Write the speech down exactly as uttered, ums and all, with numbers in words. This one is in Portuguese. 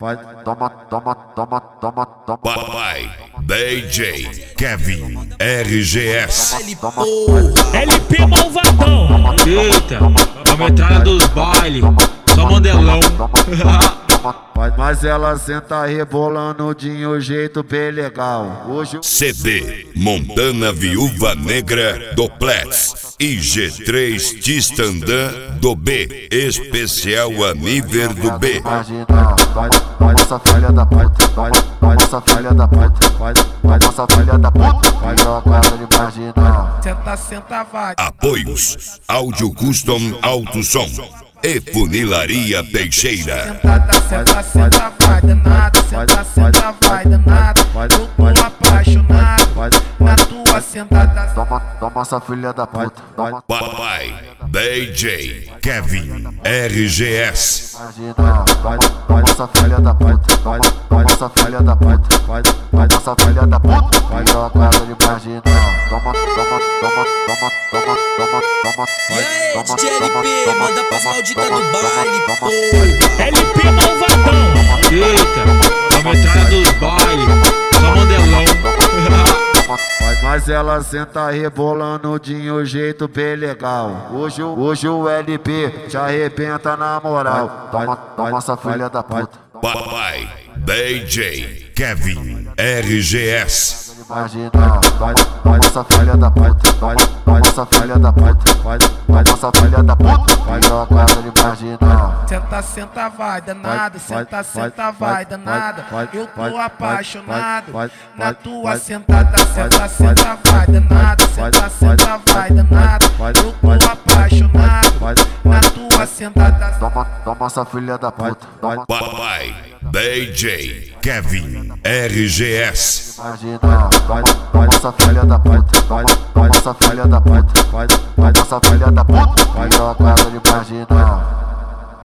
Vai, toma, toma, toma, toma, toma. Papai, D J, Kevin, R G S. L P malvadão. Eita, a metralha dos bailes, só mandelão. Mas ela senta rebolando de um jeito bem legal. Hoje C D, Montana Viúva Negra do Plex e G três Tistandã do B, especial a nível do B. Imagina, vai, vai essa filha da puta, vai, vai essa filha da puta, vai, vai essa filha da puta, vai jogar de marginal. Senta, senta, vai. Apoios, Áudio Custom Alto Som e Funilaria Teixeira. Sentada, senta, senta, vai danada. Senta, senta, vai danada. Eu tô apaixonado na tua sentada. Toma, toma essa filha da puta, vai. Papai, D J, Kevin, R G S. Imagina, vai, vai essa filha da puta, vai, vai essa filha da puta, vai, vai essa filha da puta, vai jogar de marginal. Toma, toma, toma, toma, toma, toma, toma, vai, E aí, toma, D J L toma, P, toma, manda pras toma, malditas toma, do baile, toma, pô. L P malvadão. Eita, a metralha dos bailes, só mandelão. Mas ela senta rebolando de um jeito bem legal. Hoje, o- hoje o L P te arrebenta na moral. Toma, toma essa filha da puta. Papai, D J, Kevin, R G S. Imagina, vai, vai essa filha da puta, vai, vai essa filha da puta, vai, vai essa filha da puta, vai jogar de marginal. Senta, senta, vai danada. Senta, senta, vai danada. Eu tô apaixonado na tua sentada. Senta, senta, vai danada. Senta, senta, vai danada. Eu tô apaixonado na tua sentada. Toma, toma essa filha da puta, vai. Papai, D J, Kevin, R G S. Imagina, vai, vai essa filha da puta, vai, vai essa filha da puta, vai, vai essa filha da puta, vai jogar de